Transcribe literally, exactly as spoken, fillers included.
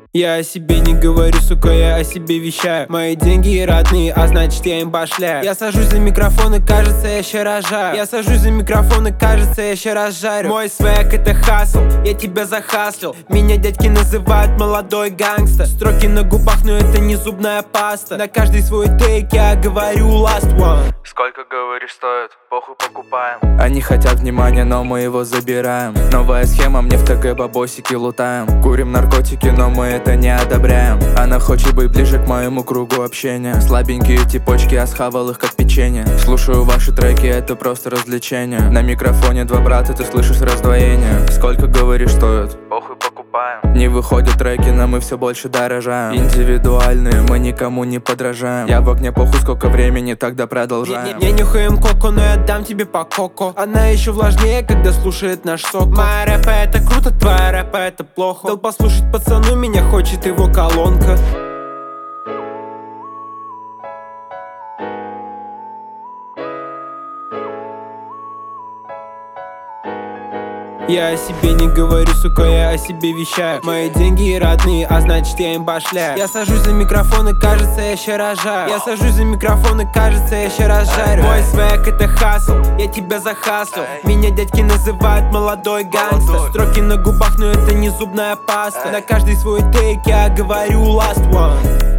Я о себе не говорю, сука, я о себе вещаю. Мои деньги родные, а значит я им башляю. Я сажусь за микрофон и кажется я ща рожаю. Я сажусь за микрофон и кажется я ща разжарю. Мой свек это хасл, я тебя захаслил. Меня дядьки называют молодой гангстер. Строки на губах, но это не зубная паста. На каждый свой тейк я говорю last one. Сколько, говоришь, стоит? Похуй, покупаем. Они хотят внимания, но мы его забираем. Новая схема, мне в ТГ бабосики лутаем. Курим наркотики, но мы это не одобряем. Она хочет быть ближе к моему кругу общения. Слабенькие типочки, я схавал их как печенье. Слушаю ваши треки, это просто развлечение. На микрофоне два брата, ты слышишь раздвоение. Сколько, говоришь, стоит? Похуй, покупаем. Не выходят треки, но мы все больше дорожаем. Индивидуальные, мы никому не подражаем. Я в огне, похуй, сколько времени, тогда продолжаем. Не нюхаем коко, но я дам тебе по коко. Она еще влажнее, когда слушает наш сок. Моя рэпа это круто, твоя рэпа это плохо. Дал послушать пацану, меня хочет его колонка. Я о себе не говорю, сука, я о себе вещаю. Мои деньги родные, а значит я им башляю. Я сажусь за микрофон и кажется я ща рожаю. Я сажусь за микрофон и кажется я ща разжарю. Мой свек это хасл, я тебя захаслил. Меня дядьки называют молодой гангстер. Строки на губах, но это не зубная паста. На каждый свой тейк я говорю last one.